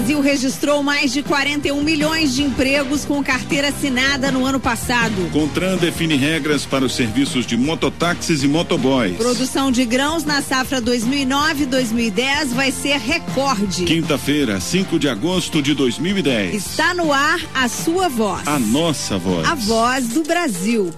Brasil registrou mais de 41 milhões de empregos com carteira assinada no ano passado. CONTRAN define regras para os serviços de mototáxis e motoboys. Produção de grãos na safra 2009-2010 vai ser recorde. Quinta-feira, 5 de agosto de 2010. Está no ar a sua voz. A nossa voz. A voz do Brasil.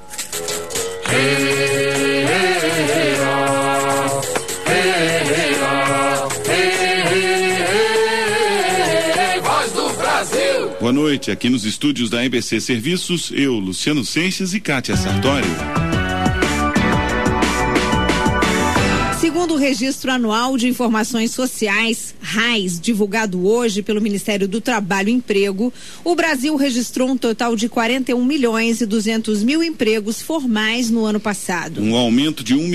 Boa noite, aqui nos estúdios da EBC Serviços, eu, Luciano Seixas e Kátia Sartório. Segundo o Registro Anual de Informações Sociais, RAIS, divulgado hoje pelo Ministério do Trabalho e Emprego, o Brasil registrou um total de 41 milhões e 200 mil empregos formais no ano passado. Um aumento de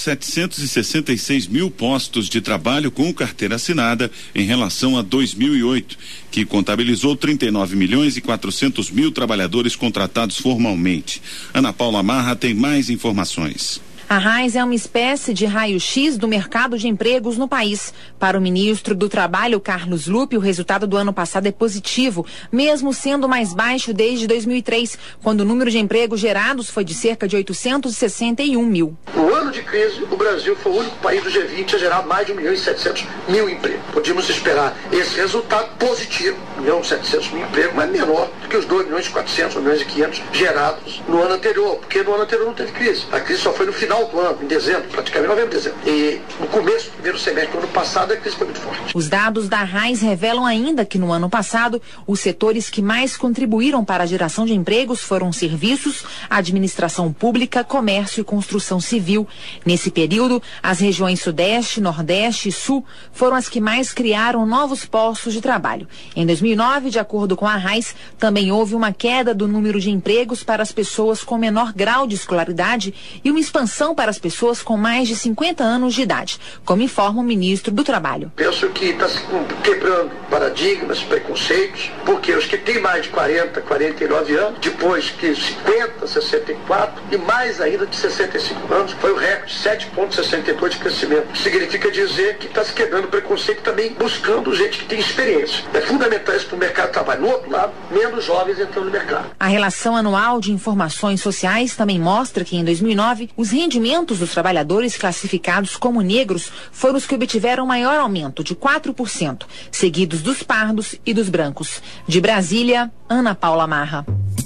1.766.000 postos de trabalho com carteira assinada em relação a 2008, que contabilizou 39 milhões e 400 mil trabalhadores contratados formalmente. Ana Paula Marra tem mais informações. A RAIS é uma espécie de raio-x do mercado de empregos no país. Para o ministro do Trabalho, Carlos Lupe, o resultado do ano passado é positivo, mesmo sendo mais baixo desde 2003, quando o número de empregos gerados foi de cerca de 861 mil. No ano de crise, o Brasil foi o único país do G20 a gerar mais de 1.700.000 empregos. Podíamos esperar esse resultado positivo, 1.700.000 empregos, mas menor do que os 2.400.000, 2.500.000 gerados no ano anterior, porque no ano anterior não teve crise. A crise só foi no final do ano, em dezembro, praticamente novembro, dezembro. E no começo do primeiro semestre do ano passado, a crise foi muito forte. Os dados da RAIS revelam ainda que no ano passado, os setores que mais contribuíram para a geração de empregos foram serviços, administração pública, comércio e construção civil. Nesse período, as regiões Sudeste, Nordeste e Sul foram as que mais criaram novos postos de trabalho. Em 2009, de acordo com a RAIS, também houve uma queda do número de empregos para as pessoas com menor grau de escolaridade e uma expansão para as pessoas com mais de 50 anos de idade, como informa o ministro do Trabalho. Penso que está se quebrando paradigmas, preconceitos, porque os que têm mais de 40, 49 anos, depois que 50, 64 e mais ainda de 65 anos, foi o recorde, 7,62 de crescimento. Significa dizer que está se quebrando o preconceito também buscando gente que tem experiência. É fundamental isso para o mercado de trabalho. No outro lado, menos jovens entrando no mercado. A relação anual de informações sociais também mostra que em 2009, os rendimentos dos trabalhadores classificados como negros foram os que obtiveram maior aumento, de 4%, seguidos dos pardos e dos brancos. De Brasília, Ana Paula Marra.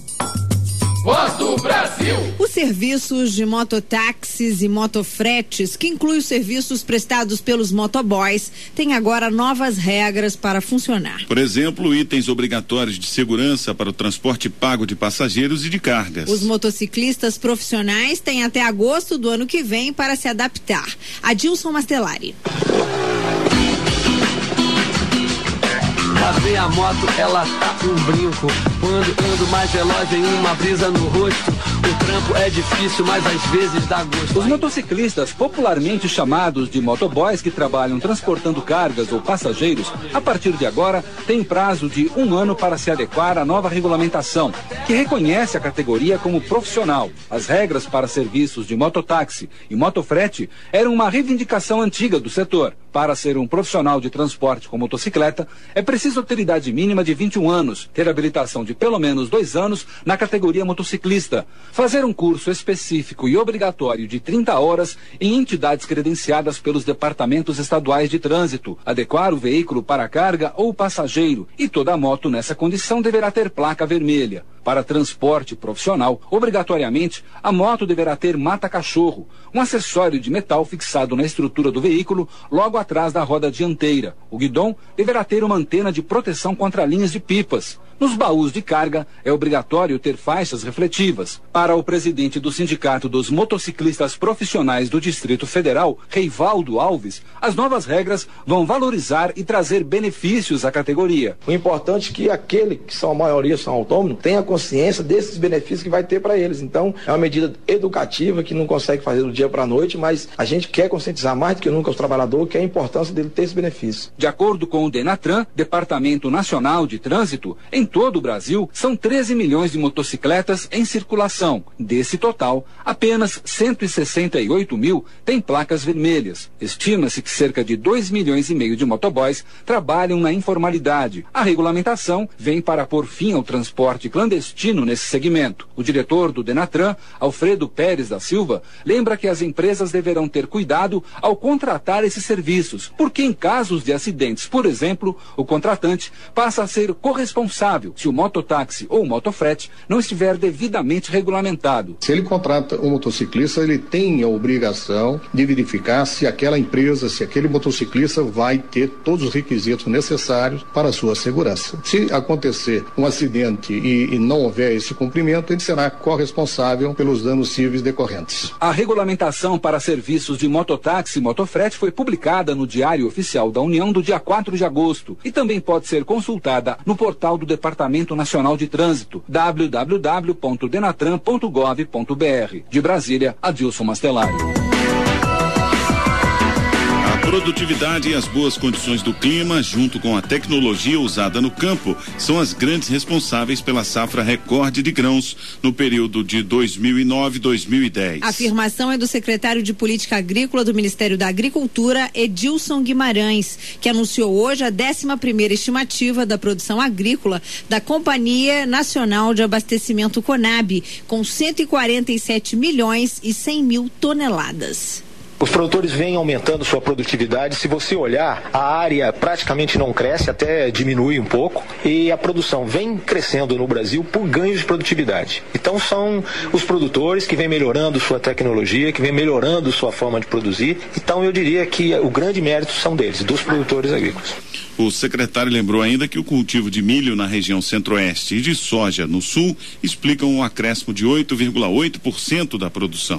Voz do Brasil. Os serviços de mototáxis e motofretes, que inclui os serviços prestados pelos motoboys, têm agora novas regras para funcionar. Por exemplo, itens obrigatórios de segurança para o transporte pago de passageiros e de cargas. Os motociclistas profissionais têm até agosto do ano que vem para se adaptar. Adilson Mastelari. Lavei a moto, ela tá um brinco. Quando ando mais veloz, vem uma brisa no rosto. O trampo é difícil, mas às vezes dá gosto. Os motociclistas, popularmente chamados de motoboys, que trabalham transportando cargas ou passageiros, a partir de agora, têm prazo de 1 ano para se adequar à nova regulamentação, que reconhece a categoria como profissional. As regras para serviços de mototáxi e motofrete eram uma reivindicação antiga do setor. Para ser um profissional de transporte com motocicleta, é preciso ter idade mínima de 21 anos, ter habilitação de pelo menos 2 anos na categoria motociclista, fazer um curso específico e obrigatório de 30 horas em entidades credenciadas pelos departamentos estaduais de trânsito, adequar o veículo para carga ou passageiro, e toda moto nessa condição deverá ter placa vermelha. Para transporte profissional, obrigatoriamente, a moto deverá ter mata-cachorro, um acessório de metal fixado na estrutura do veículo, logo atrás da roda dianteira. O guidão deverá ter uma antena de proteção contra linhas de pipas. Nos baús de carga, é obrigatório ter faixas refletivas. Para o presidente do Sindicato dos Motociclistas Profissionais do Distrito Federal, Reivaldo Alves, as novas regras vão valorizar e trazer benefícios à categoria. O importante é que aquele que são a maioria, são autônomos, tenha consciência desses benefícios que vai ter para eles. Então, é uma medida educativa que não consegue fazer do dia para a noite, mas a gente quer conscientizar mais do que nunca os trabalhadores que é a importância dele ter esse benefício. De acordo com o Denatran, Departamento Nacional de Trânsito, em todo o Brasil, são 13 milhões de motocicletas em circulação. Desse total, apenas 168 mil têm placas vermelhas. Estima-se que cerca de 2,5 milhões de motoboys trabalham na informalidade. A regulamentação vem para pôr fim ao transporte clandestino nesse segmento. O diretor do Denatran, Alfredo Pérez da Silva, lembra que as empresas deverão ter cuidado ao contratar esses serviços, porque em casos de acidentes, por exemplo, o contratante passa a ser corresponsável se o mototáxi ou motofrete não estiver devidamente regulamentado. Se ele contrata um motociclista, ele tem a obrigação de verificar se aquela empresa, se aquele motociclista vai ter todos os requisitos necessários para a sua segurança. Se acontecer um acidente e não houver esse cumprimento, ele será corresponsável pelos danos cíveis decorrentes. A regulamentação para serviços de mototáxi e motofrete foi publicada no Diário Oficial da União do dia 4 de agosto e também pode ser consultada no portal do Departamento Nacional de Trânsito, www.denatran.gov.br. De Brasília, Adilson Mastelari. A produtividade e as boas condições do clima, junto com a tecnologia usada no campo, são as grandes responsáveis pela safra recorde de grãos no período de 2009-2010. A afirmação é do secretário de Política Agrícola do Ministério da Agricultura, Edilson Guimarães, que anunciou hoje a 11ª estimativa da produção agrícola da Companhia Nacional de Abastecimento Conab, com 147 milhões e 100 mil toneladas. Os produtores vêm aumentando sua produtividade. Se você olhar, a área praticamente não cresce, até diminui um pouco, e a produção vem crescendo no Brasil por ganhos de produtividade. Então são os produtores que vêm melhorando sua tecnologia, que vêm melhorando sua forma de produzir. Então eu diria que o grande mérito são deles, dos produtores agrícolas. O secretário lembrou ainda que o cultivo de milho na região centro-oeste e de soja no sul explicam um acréscimo de 8,8% da produção.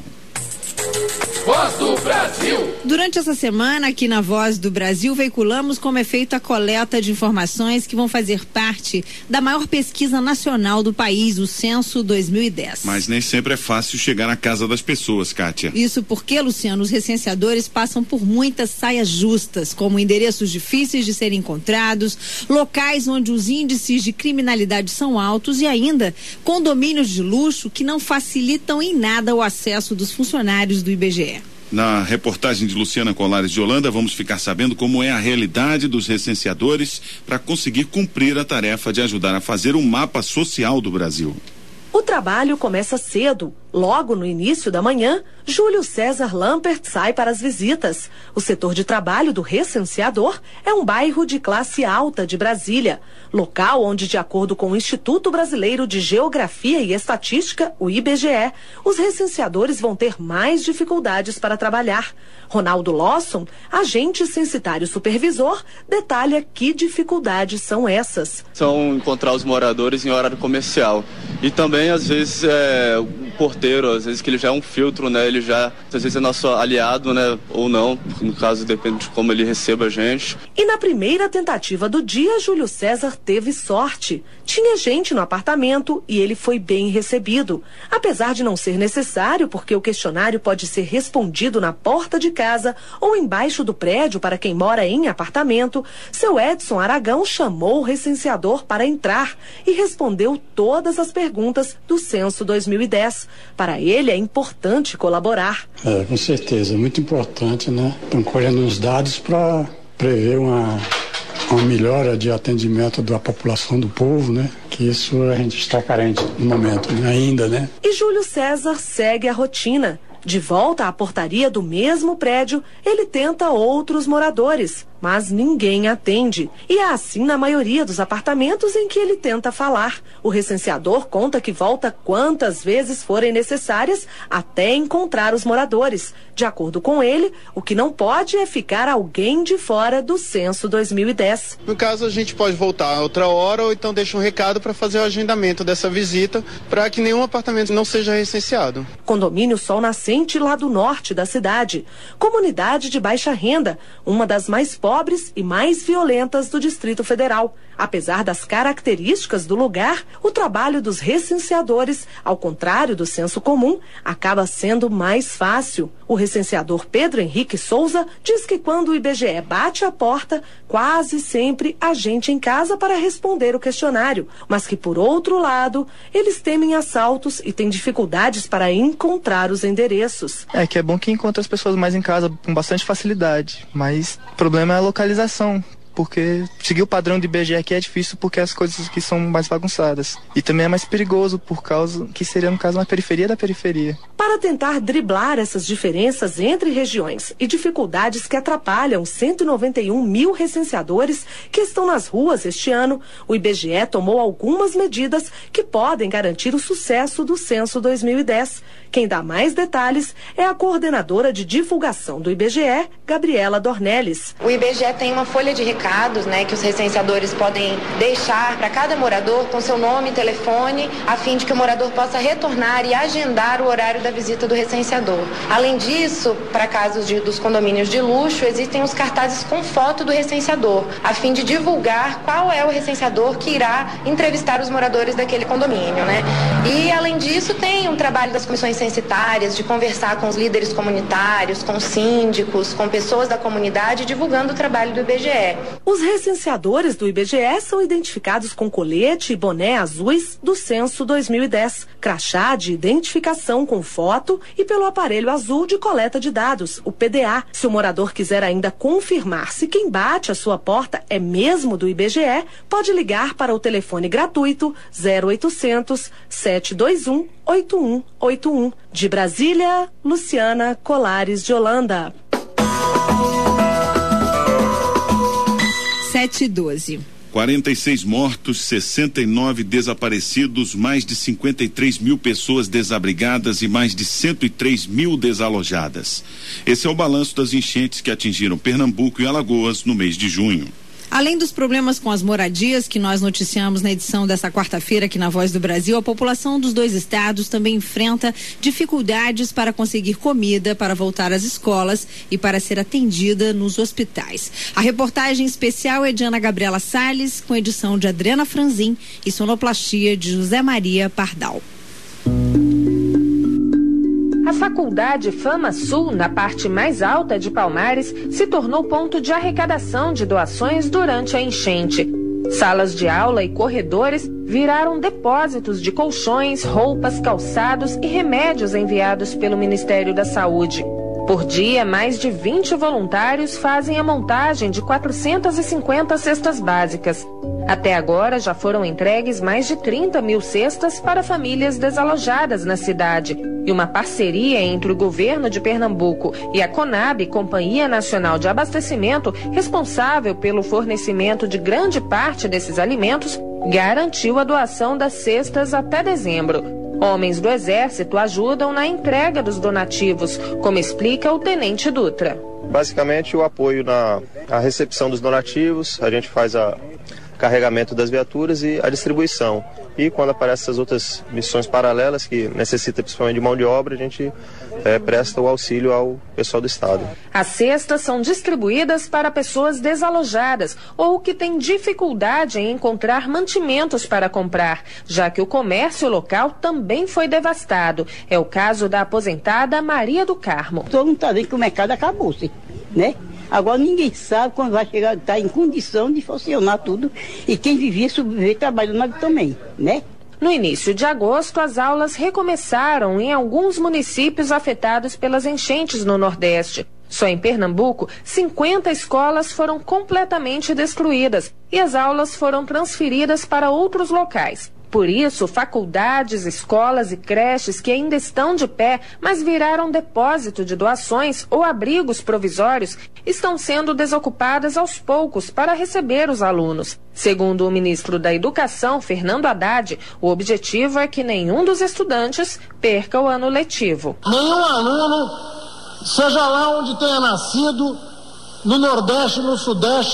Voz do Brasil. Durante essa semana, aqui na Voz do Brasil, veiculamos como é feita a coleta de informações que vão fazer parte da maior pesquisa nacional do país, o Censo 2010. Mas nem sempre é fácil chegar na casa das pessoas, Kátia. Isso porque, Luciano, os recenseadores passam por muitas saias justas, como endereços difíceis de serem encontrados, locais onde os índices de criminalidade são altos e ainda condomínios de luxo que não facilitam em nada o acesso dos funcionários do IBGE. Na reportagem de Luciana Colares de Holanda, vamos ficar sabendo como é a realidade dos recenseadores para conseguir cumprir a tarefa de ajudar a fazer um mapa social do Brasil. O trabalho começa cedo. Logo no início da manhã, Júlio César Lampert sai para as visitas. O setor de trabalho do recenseador é um bairro de classe alta de Brasília, local onde, de acordo com o Instituto Brasileiro de Geografia e Estatística, o IBGE, os recenseadores vão ter mais dificuldades para trabalhar. Ronaldo Lawson, agente censitário supervisor, detalha que dificuldades são essas. São encontrar os moradores em horário comercial. E também, às vezes, o porteiro, às vezes que ele já é um filtro, né? Ele já, às vezes, é nosso aliado, né? Ou não, no caso, depende de como ele receba a gente. E na primeira tentativa do dia, Júlio César teve sorte. Tinha gente no apartamento e ele foi bem recebido. Apesar de não ser necessário, porque o questionário pode ser respondido na porta de casa ou embaixo do prédio para quem mora em apartamento, seu Edson Aragão chamou o recenseador para entrar e respondeu todas as perguntas do Censo 2010. Para ele é importante colaborar. Com certeza, é muito importante, né? Estão colhendo os dados para prever uma melhora de atendimento da população, do povo, né? Que isso a gente está carente no momento, né? Ainda, né? E Júlio César segue a rotina. De volta à portaria do mesmo prédio, ele tenta outros moradores, mas ninguém atende. E é assim na maioria dos apartamentos em que ele tenta falar. O recenseador conta que volta quantas vezes forem necessárias até encontrar os moradores. De acordo com ele, o que não pode é ficar alguém de fora do Censo 2010. No caso, a gente pode voltar outra hora ou então deixa um recado para fazer o agendamento dessa visita para que nenhum apartamento não seja recenseado. Condomínio Sol Nascente, lá do norte da cidade. Comunidade de baixa renda, uma das mais pobres e mais violentas do Distrito Federal. Apesar das características do lugar, o trabalho dos recenseadores, ao contrário do senso comum, acaba sendo mais fácil. O recenseador Pedro Henrique Souza diz que quando o IBGE bate a porta, quase sempre há gente em casa para responder o questionário, mas que, por outro lado, eles temem assaltos e têm dificuldades para encontrar os endereços. É que é bom que encontra as pessoas mais em casa com bastante facilidade, mas o problema é a localização. Porque seguir o padrão de IBGE aqui é difícil porque as coisas aqui são mais bagunçadas. E também é mais perigoso por causa que seria, no caso, na periferia da periferia. Para tentar driblar essas diferenças entre regiões e dificuldades que atrapalham 191 mil recenseadores que estão nas ruas este ano, o IBGE tomou algumas medidas que podem garantir o sucesso do Censo 2010. Quem dá mais detalhes é a coordenadora de divulgação do IBGE, Gabriela Dornelles. O IBGE tem uma folha de recados, que os recenseadores podem deixar para cada morador com seu nome e telefone, a fim de que o morador possa retornar e agendar o horário da visita do recenseador. Além disso, para casos dos condomínios de luxo, existem os cartazes com foto do recenseador, a fim de divulgar qual é o recenseador que irá entrevistar os moradores daquele condomínio, E, além disso, tem um trabalho das comissões censitárias de conversar com os líderes comunitários, com síndicos, com pessoas da comunidade, divulgando o trabalho do IBGE. Os recenseadores do IBGE são identificados com colete e boné azuis do Censo 2010, crachá de identificação com foto e pelo aparelho azul de coleta de dados, o PDA. Se o morador quiser ainda confirmar se quem bate a sua porta é mesmo do IBGE, pode ligar para o telefone gratuito 0800 721 8181. De Brasília, Luciana Colares de Holanda. 7h12. 46 mortos, 69 desaparecidos, mais de 53 mil pessoas desabrigadas e mais de 103 mil desalojadas. Esse é o balanço das enchentes que atingiram Pernambuco e Alagoas no mês de junho. Além dos problemas com as moradias que nós noticiamos na edição desta quarta-feira aqui na Voz do Brasil, a população dos dois estados também enfrenta dificuldades para conseguir comida, para voltar às escolas e para ser atendida nos hospitais. A reportagem especial é de Ana Gabriela Salles, com edição de Adriana Franzin e sonoplastia de José Maria Pardal. A Faculdade Fama Sul, na parte mais alta de Palmares, se tornou ponto de arrecadação de doações durante a enchente. Salas de aula e corredores viraram depósitos de colchões, roupas, calçados e remédios enviados pelo Ministério da Saúde. Por dia, mais de 20 voluntários fazem a montagem de 450 cestas básicas. Até agora, já foram entregues mais de 30 mil cestas para famílias desalojadas na cidade. E uma parceria entre o governo de Pernambuco e a Conab, Companhia Nacional de Abastecimento, responsável pelo fornecimento de grande parte desses alimentos, garantiu a doação das cestas até dezembro. Homens do Exército ajudam na entrega dos donativos, como explica o Tenente Dutra. Basicamente, o apoio na recepção dos donativos, a gente faz o carregamento das viaturas e a distribuição. E quando aparecem essas outras missões paralelas, que necessita principalmente de mão de obra, a gente presta o auxílio ao pessoal do Estado. As cestas são distribuídas para pessoas desalojadas ou que têm dificuldade em encontrar mantimentos para comprar, já que o comércio local também foi devastado. É o caso da aposentada Maria do Carmo. Todo mundo está dizendo que o mercado acabou-se, Agora ninguém sabe quando vai chegar, está em condição de funcionar tudo. E quem vivia, sobreviver trabalhando também, No início de agosto, as aulas recomeçaram em alguns municípios afetados pelas enchentes no Nordeste. Só em Pernambuco, 50 escolas foram completamente destruídas e as aulas foram transferidas para outros locais. Por isso, faculdades, escolas e creches que ainda estão de pé, mas viraram depósito de doações ou abrigos provisórios, estão sendo desocupadas aos poucos para receber os alunos. Segundo o ministro da Educação, Fernando Haddad, o objetivo é que nenhum dos estudantes perca o ano letivo. Nenhum aluno, seja lá onde tenha nascido, no Nordeste, no Sudeste,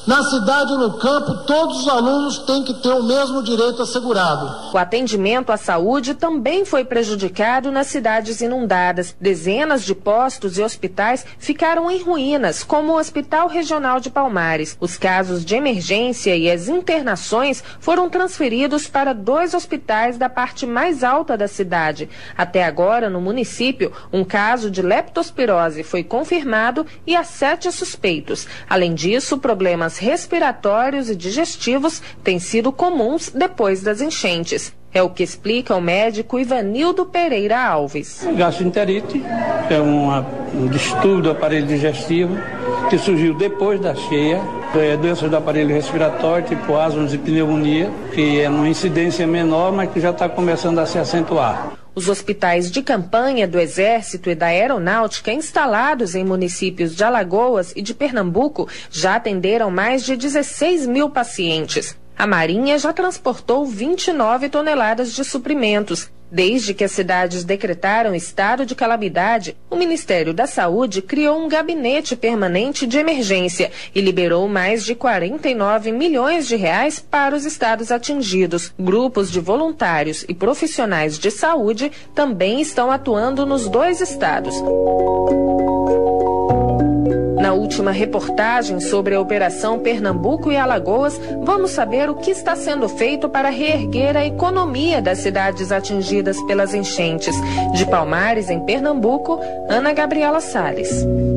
Na cidade e no campo, todos os alunos têm que ter o mesmo direito assegurado. O atendimento à saúde também foi prejudicado nas cidades inundadas. Dezenas de postos e hospitais ficaram em ruínas, como o Hospital Regional de Palmares. Os casos de emergência e as internações foram transferidos para 2 hospitais da parte mais alta da cidade. Até agora, no município, um caso de leptospirose foi confirmado e há 7 suspeitos. Além disso, problemas respiratórios e digestivos têm sido comuns depois das enchentes. É o que explica o médico Ivanildo Pereira Alves. Gastroenterite é um distúrbio do aparelho digestivo que surgiu depois da cheia. Doenças do aparelho respiratório, tipo asmas e pneumonia, que é uma incidência menor, mas que já está começando a se acentuar. Os hospitais de campanha do Exército e da Aeronáutica instalados em municípios de Alagoas e de Pernambuco já atenderam mais de 16 mil pacientes. A Marinha já transportou 29 toneladas de suprimentos. Desde que as cidades decretaram estado de calamidade, o Ministério da Saúde criou um gabinete permanente de emergência e liberou mais de 49 milhões de reais para os estados atingidos. Grupos de voluntários e profissionais de saúde também estão atuando nos 2 estados. Na última reportagem sobre a Operação Pernambuco e Alagoas, vamos saber o que está sendo feito para reerguer a economia das cidades atingidas pelas enchentes. De Palmares, em Pernambuco, Ana Gabriela Salles.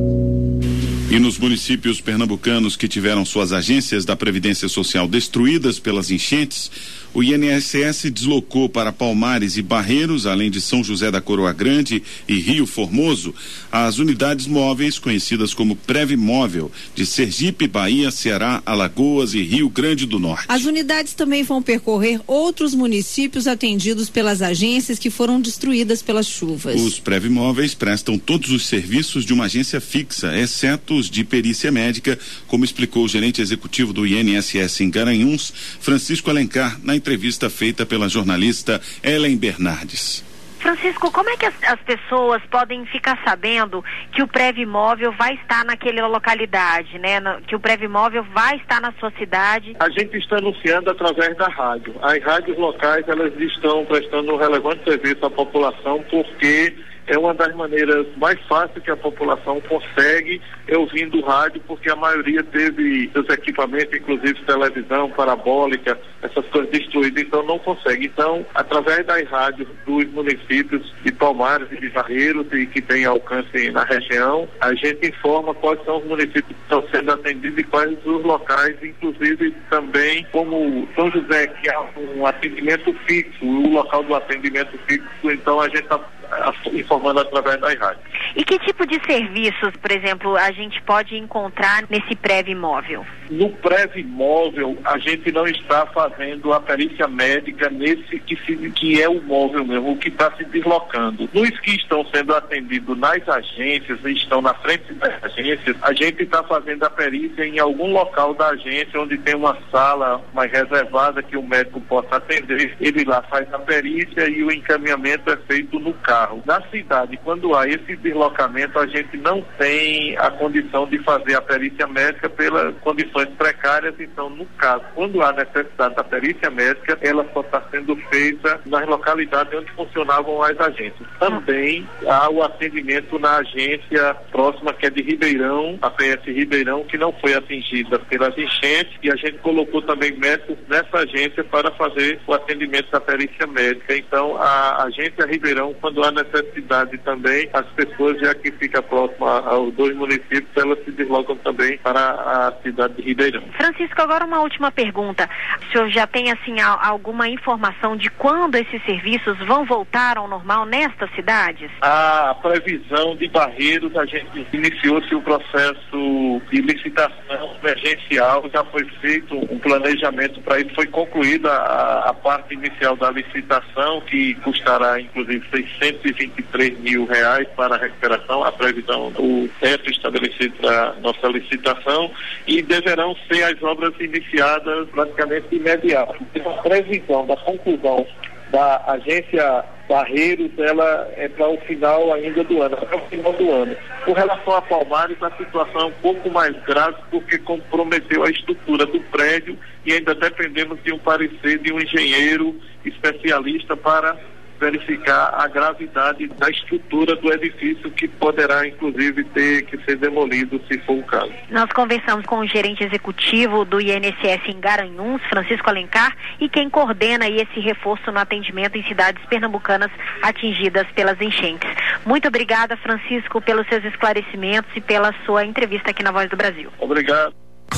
E nos municípios pernambucanos que tiveram suas agências da Previdência Social destruídas pelas enchentes, o INSS deslocou para Palmares e Barreiros, além de São José da Coroa Grande e Rio Formoso, as unidades móveis conhecidas como Previmóvel, de Sergipe, Bahia, Ceará, Alagoas e Rio Grande do Norte. As unidades também vão percorrer outros municípios atendidos pelas agências que foram destruídas pelas chuvas. Os Previmóveis prestam todos os serviços de uma agência fixa, exceto os de perícia médica, como explicou o gerente executivo do INSS em Garanhuns, Francisco Alencar, na entrevista feita pela jornalista Ellen Bernardes. Francisco, como é que as pessoas podem ficar sabendo que o Previmóvel vai estar naquela localidade, né? Que o Previmóvel vai estar na sua cidade? A gente está anunciando através da rádio. As rádios locais, elas estão prestando um relevante serviço à população porque é uma das maneiras mais fáceis que a população consegue ouvindo o rádio, porque a maioria teve seus equipamentos, inclusive televisão, parabólica, essas coisas destruídas, então não consegue. Então, através das rádios dos municípios de Palmares e de Barreiros, e que tem alcance na região, a gente informa quais são os municípios que estão sendo atendidos e quais os locais, inclusive também como São José, que há um atendimento fixo, o local do atendimento fixo, então a gente está informando através das rádios. E que tipo de serviços, por exemplo, a gente pode encontrar nesse Previmóvel? No Previmóvel, a gente não está fazendo a perícia médica nesse que é o móvel mesmo, o que está se deslocando. Nos que estão sendo atendidos nas agências, estão na frente das agências, a gente está fazendo a perícia em algum local da agência onde tem uma sala mais reservada que o médico possa atender. Ele lá faz a perícia e o encaminhamento é feito no carro. Na cidade, quando há esse deslocamento, a gente não tem a condição de fazer a perícia médica pelas condições precárias. Então, no caso, quando há necessidade da perícia médica, ela só está sendo feita nas localidades onde funcionavam as agências. Também há o atendimento na agência próxima, que é de Ribeirão, a PS Ribeirão, que não foi atingida pelas enchentes, e a gente colocou também médicos nessa agência para fazer o atendimento da perícia médica. Então, a agência Ribeirão, quando há necessidade também, as pessoas já que ficam próximas aos 2 municípios, elas se deslocam também para a cidade de Ribeirão. Francisco, agora uma última pergunta. O senhor já tem assim alguma informação de quando esses serviços vão voltar ao normal nestas cidades? A previsão de Barreiros, a gente iniciou-se o processo de licitação emergencial, já foi feito um planejamento para isso, foi concluída a parte inicial da licitação, que custará inclusive R$623 mil para a recuperação, a previsão, o teto estabelecido para nossa licitação, e deverão ser as obras iniciadas praticamente imediato. A previsão da conclusão da agência Barreiros, ela é para o final ainda do ano, até o final do ano. Com relação a Palmares, a situação é um pouco mais grave porque comprometeu a estrutura do prédio e ainda dependemos de um parecer de um engenheiro especialista para verificar a gravidade da estrutura do edifício, que poderá inclusive ter que ser demolido se for o caso. Nós conversamos com o gerente executivo do INSS em Garanhuns, Francisco Alencar, e quem coordena aí esse reforço no atendimento em cidades pernambucanas atingidas pelas enchentes. Muito obrigada, Francisco, pelos seus esclarecimentos e pela sua entrevista aqui na Voz do Brasil. Obrigado.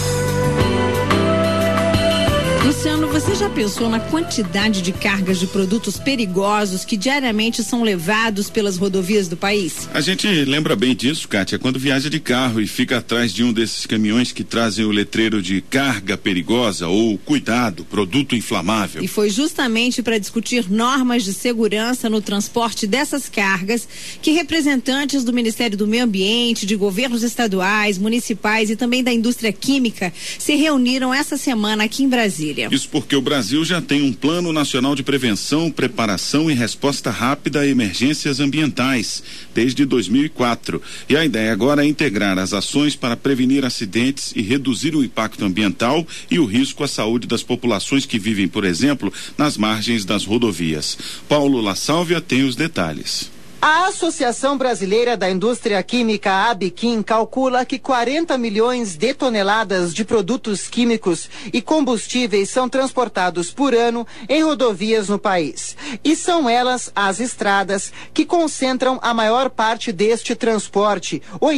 Luciano, você já pensou na quantidade de cargas de produtos perigosos que diariamente são levados pelas rodovias do país? A gente lembra bem disso, Kátia, quando viaja de carro e fica atrás de um desses caminhões que trazem o letreiro de carga perigosa ou cuidado, produto inflamável. E foi justamente para discutir normas de segurança no transporte dessas cargas que representantes do Ministério do Meio Ambiente, de governos estaduais, municipais e também da indústria química se reuniram essa semana aqui em Brasília. Isso porque o Brasil já tem um Plano Nacional de Prevenção, Preparação e Resposta Rápida a Emergências Ambientais, desde 2004. E a ideia agora é integrar as ações para prevenir acidentes e reduzir o impacto ambiental e o risco à saúde das populações que vivem, por exemplo, nas margens das rodovias. Paulo La Sálvia tem os detalhes. A Associação Brasileira da Indústria Química, ABIQUIM, calcula que 40 milhões de toneladas de produtos químicos e combustíveis são transportados por ano em rodovias no país. E são elas, as estradas, que concentram a maior parte deste transporte,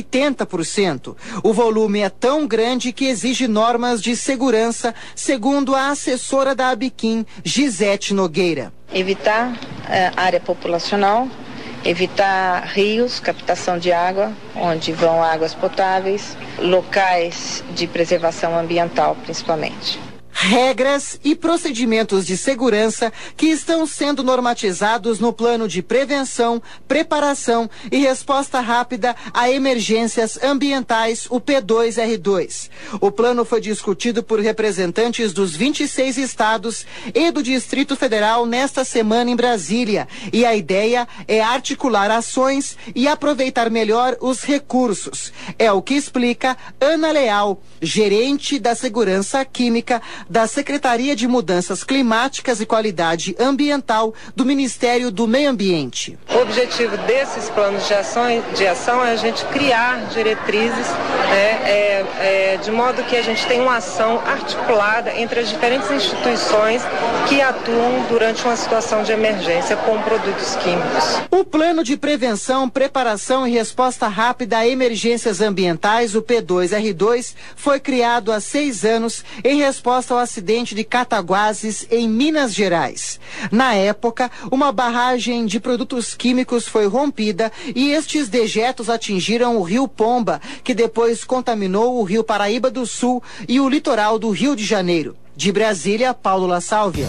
80%. O volume é tão grande que exige normas de segurança, segundo a assessora da ABIQUIM, Gisete Nogueira. Evitar área populacional, evitar rios, captação de água, onde vão águas potáveis, locais de preservação ambiental, principalmente. Regras e procedimentos de segurança que estão sendo normatizados no Plano de Prevenção, Preparação e Resposta Rápida a Emergências Ambientais, o P2R2. O plano foi discutido por representantes dos 26 estados e do Distrito Federal nesta semana em Brasília. E a ideia é articular ações e aproveitar melhor os recursos. É o que explica Ana Leal, gerente da Segurança Química da Secretaria de Mudanças Climáticas e Qualidade Ambiental do Ministério do Meio Ambiente. O objetivo desses planos de ação é a gente criar diretrizes, de modo que a gente tenha uma ação articulada entre as diferentes instituições que atuam durante uma situação de emergência com produtos químicos. O Plano de Prevenção, Preparação e Resposta Rápida a Emergências Ambientais, o P2R2, foi criado há 6 anos em resposta ao acidente de Cataguases, em Minas Gerais. Na época, uma barragem de produtos químicos foi rompida e estes dejetos atingiram o rio Pomba, que depois contaminou o rio Paraíba do Sul e o litoral do Rio de Janeiro. De Brasília, Paulo La Sálvia.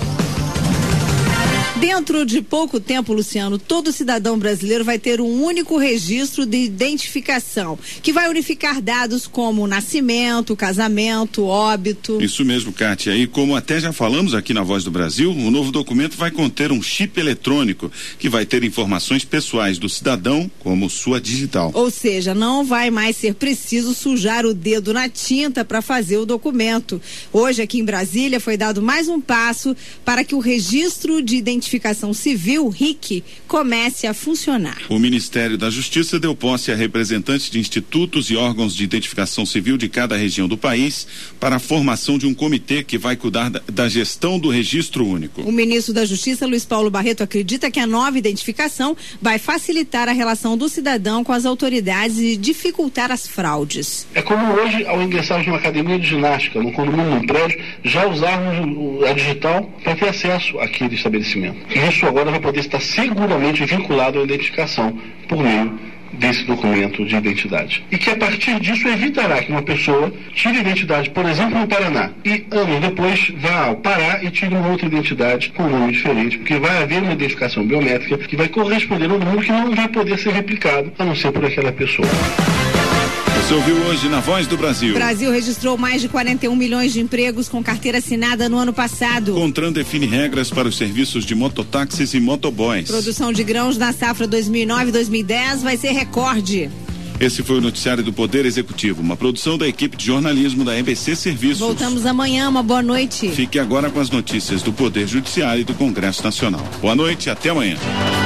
Dentro de pouco tempo, Luciano, todo cidadão brasileiro vai ter um único registro de identificação, que vai unificar dados como nascimento, casamento, óbito. Isso mesmo, Kátia. E como até já falamos aqui na Voz do Brasil, o novo documento vai conter um chip eletrônico que vai ter informações pessoais do cidadão, como sua digital. Ou seja, não vai mais ser preciso sujar o dedo na tinta para fazer o documento. Hoje, aqui em Brasília, foi dado mais um passo para que o registro de identificação civil, RIC, comece a funcionar. O Ministério da Justiça deu posse a representantes de institutos e órgãos de identificação civil de cada região do país para a formação de um comitê que vai cuidar da gestão do registro único. O ministro da Justiça, Luiz Paulo Barreto, acredita que a nova identificação vai facilitar a relação do cidadão com as autoridades e dificultar as fraudes. É como hoje, ao ingressarmos numa academia de ginástica, num condomínio, num prédio, já usarmos a digital para ter acesso àquele estabelecimento. Isso agora vai poder estar seguramente vinculado à identificação por meio desse documento de identidade. E que a partir disso evitará que uma pessoa tire a identidade, por exemplo, no Paraná, e anos depois vá ao Pará e tire uma outra identidade com um nome diferente, porque vai haver uma identificação biométrica que vai corresponder a um número que não vai poder ser replicado, a não ser por aquela pessoa. Você ouviu hoje na Voz do Brasil. O Brasil registrou mais de 41 milhões de empregos com carteira assinada no ano passado. CONTRAN define regras para os serviços de mototáxis e motoboys. Produção de grãos na safra 2009-2010 vai ser recorde. Esse foi o noticiário do Poder Executivo, uma produção da equipe de jornalismo da EBC Serviços. Voltamos amanhã, uma boa noite. Fique agora com as notícias do Poder Judiciário e do Congresso Nacional. Boa noite, até amanhã.